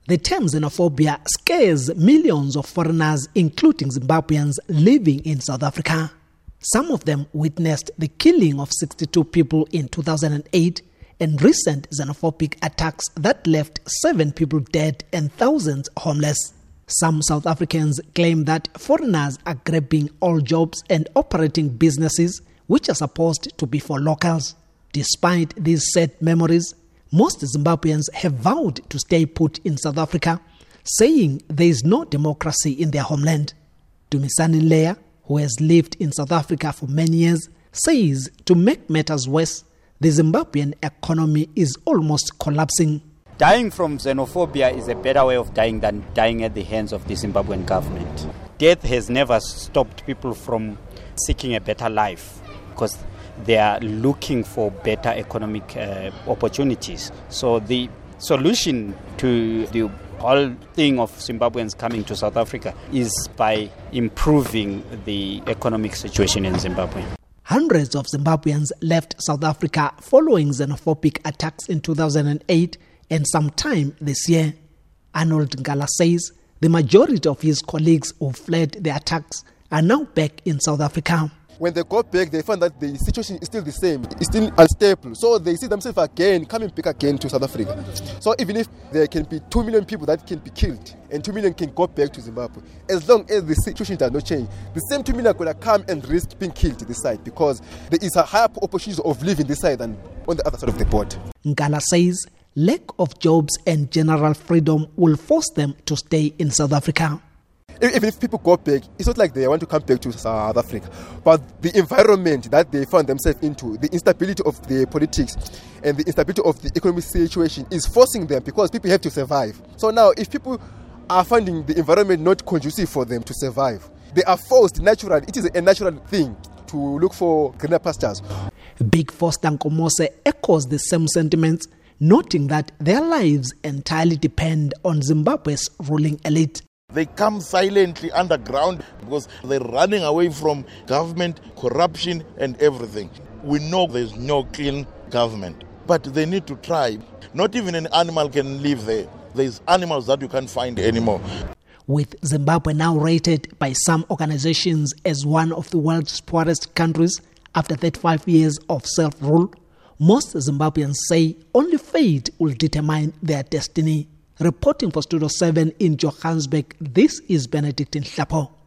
The term xenophobia scares millions of foreigners, including Zimbabweans, living in South Africa. Some of them witnessed the killing of 62 people in 2008 and recent xenophobic attacks that left 7 people dead and thousands homeless. Some South Africans claim that foreigners are grabbing all jobs and operating businesses which are supposed to be for locals. Despite these sad memories, most Zimbabweans have vowed to stay put in South Africa, saying there is no democracy in their homeland. Dumisani Nleya, who has lived in South Africa for many years, says to make matters worse, the Zimbabwean economy is almost collapsing. Dying from xenophobia is a better way of dying than dying at the hands of the Zimbabwean government. Death has never stopped people from seeking a better life because they are looking for better economic opportunities. So the solution to the whole thing of Zimbabweans coming to South Africa is by improving the economic situation in Zimbabwe. Hundreds of Zimbabweans left South Africa following xenophobic attacks in 2008 and sometime this year. Arnold Ngala says the majority of his colleagues who fled the attacks are now back in South Africa. When they go back, they find that the situation is still the same. It's still unstable. So they see themselves again coming back again to South Africa. So even if there can be 2 million people that can be killed and 2 million can go back to Zimbabwe, as long as the situation does not change, the same 2 million are going to come and risk being killed this side because there is a higher opportunity of living this side than on the other side of the border. Ngala says lack of jobs and general freedom will force them to stay in South Africa. Even if people go back, it's not like they want to come back to South Africa. But the environment that they found themselves into, the instability of the politics and the instability of the economic situation is forcing them because people have to survive. So now if people are finding the environment not conducive for them to survive, they are forced naturally. It is a natural thing to look for greener pastures. Big Foster Nkomose echoes the same sentiments, noting that their lives entirely depend on Zimbabwe's ruling elite. They come silently underground because they're running away from government, corruption and everything. We know there's no clean government, but they need to try. Not even an animal can live there. There's animals that you can't find anymore. With Zimbabwe now rated by some organizations as one of the world's poorest countries after 35 years of self-rule, most Zimbabweans say only fate will determine their destiny. Reporting for Studio 7 in Johannesburg, this is Benedict Nhlapo.